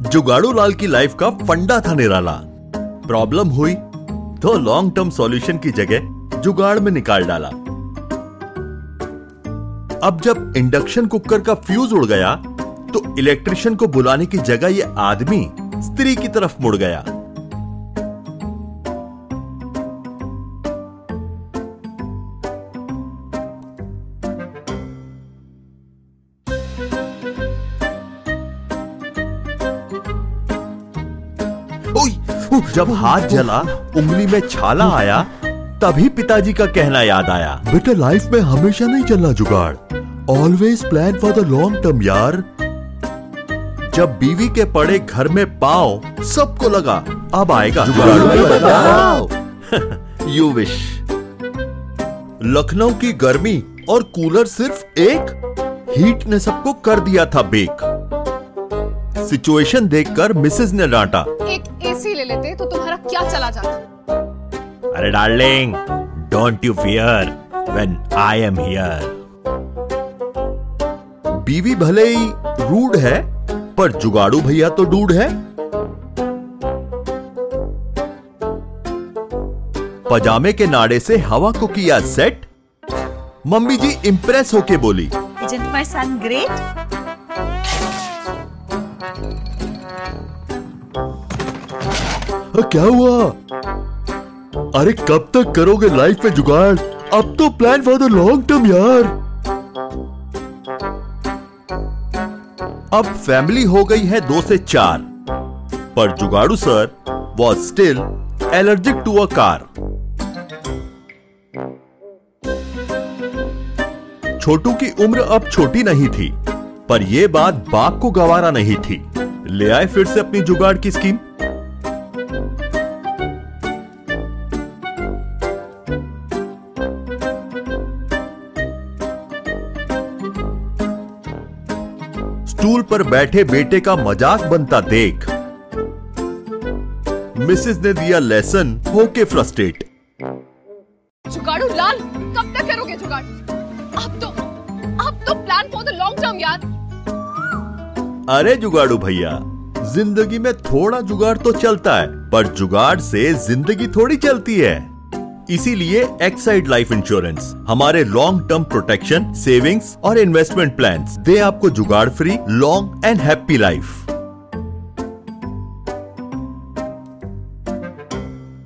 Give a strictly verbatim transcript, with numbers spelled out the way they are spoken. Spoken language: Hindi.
जुगाड़ू लाल की लाइफ का फंडा था निराला। प्रॉब्लम हुई तो लॉन्ग टर्म सॉल्यूशन की जगह जुगाड़ में निकाल डाला। अब जब इंडक्शन कुकर का फ्यूज उड़ गया तो इलेक्ट्रिशियन को बुलाने की जगह ये आदमी स्त्री की तरफ मुड़ गया। जब हाथ जला, उंगली में छाला आया, तभी पिताजी का कहना याद आया, बेटा लाइफ में हमेशा नहीं चलना जुगाड़, always plan for the long term यार। जब बीवी के पड़े घर में पांव, सबको लगा अब आएगा जुगाड़। You wish. लखनऊ की गर्मी और कूलर सिर्फ एक, हीट ने सबको कर दिया था बेक। सिचुएशन देखकर मिसेज ने डांटा, एक एसी ले लेते तो तुम्हारा क्या चला जाता। अरे darling, don't you fear when I am here. बीवी भले ही रूड है, पर जुगाड़ू भैया तो डूड है। पजामे के नाड़े से हवा को किया सेट। मम्मी जी इंप्रेस होके बोली, Isn't my son great? क्या हुआ? अरे कब तक करोगे लाइफ में जुगाड़? अब तो plan for the long term यार। अब फैमिली हो गई है दो से चार, पर जुगाड़ू sir was still allergic to a car. Chhotu की उम्र अब छोटी नहीं थी, पर यह बात बाप को गवारा नहीं थी। ले आए फिर से अपनी जुगाड़ की स्कीम। स्टूल पर बैठे बेटे का मजाक बनता देख मिसेस ने दिया लेसन होके फ्रस्ट्रेट। जुगाड़ू लाल, कब तक करोगे जुगाड़? अब तो अब तो plan for the long term यार। अरे जुगाड़ू भैया, जिंदगी में थोड़ा जुगाड़ तो चलता है, पर जुगाड़ से जिंदगी थोड़ी चलती है। इसीलिए एक्साइड लाइफ इंश्योरेंस हमारे लॉन्ग टर्म प्रोटेक्शन, सेविंग्स और इन्वेस्टमेंट प्लान्स दे आपको जुगाड़ free long and happy life.